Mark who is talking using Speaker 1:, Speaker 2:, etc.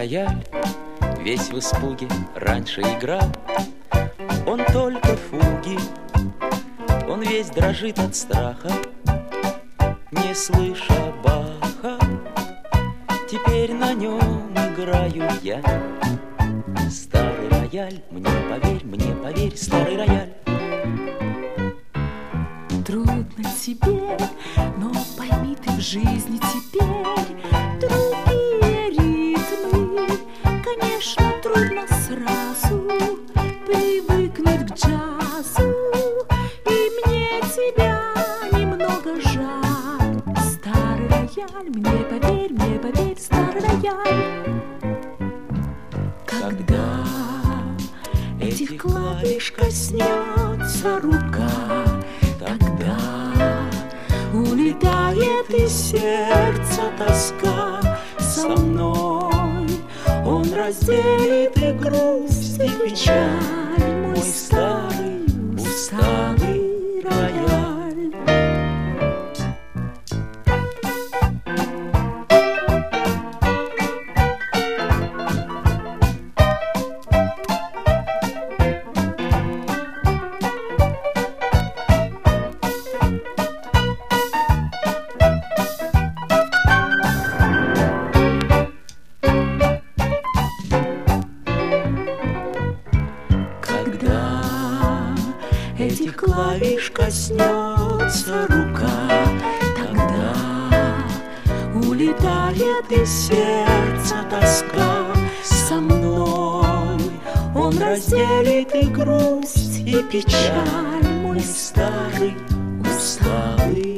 Speaker 1: рояль весь в испуге раньше играл. Он только фуги, он весь дрожит от страха, не слыша Баха. Теперь на нем играю я. Старый рояль, мне поверь, старый рояль.
Speaker 2: Трудно тебе, но пойми ты, в жизни теперь другие ритмы. Конечно, трудно сразу привыкнуть к джазу, и мне тебя немного жаль. Старый рояль, мне поверь, старый рояль. Когда этих клавиш коснется рука, тогда улетает из сердца тоска. Со мной он разделит и грусть, и печаль, мой старый, усталый рояль. Этих клавиш коснется рука, тогда улетает из сердца тоска. Со мной он разделит и грусть, и печаль, мой старый, усталый